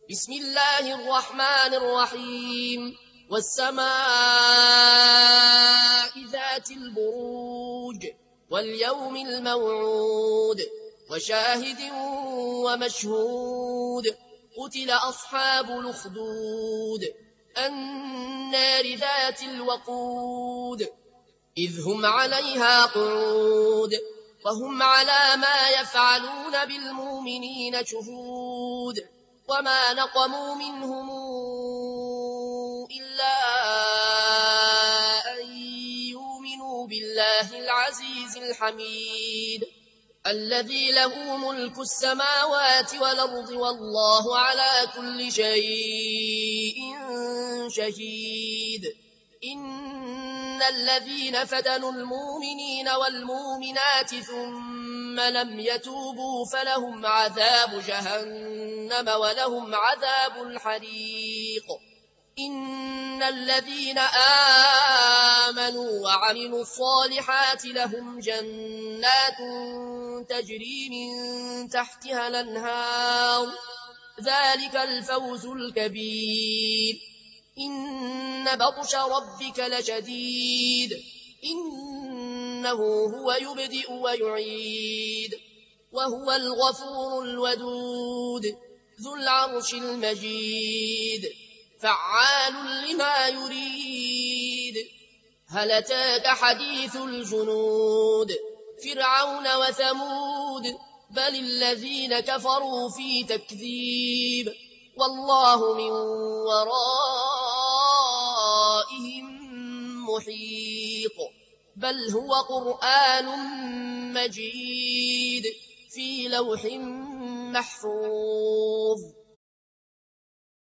بسم الله الرحمن الرحيم والسماء ذات البروج واليوم الموعود وشاهد ومشهود قتل أصحاب الأخدود النار ذات الوقود إذ هم عليها قعود وهم على ما يفعلون بالمؤمنين شهود وما نقموا منهم إلا أن يؤمنوا بالله العزيز الحميد الذي له ملك السماوات والأرض والله على كل شيء شهيد إن الذين فتنوا المؤمنين والمؤمنات ثم لم يتوبوا فلهم عذاب جهنم ولهم عذاب الحريق إن الذين آمنوا وعملوا الصالحات لهم جنات تجري من تحتها الأنهار ذلك الفوز الكبير إن بطش ربك لشديد إنه هو يبدئ ويعيد وهو الغفور الودود ذو العرش المجيد فعال لما يريد هل أتاك حديث الجنود فرعون وثمود بل الذين كفروا في تكذيب والله من ورائهم محيط بل هو قرآن مجيد في لوح محفوظ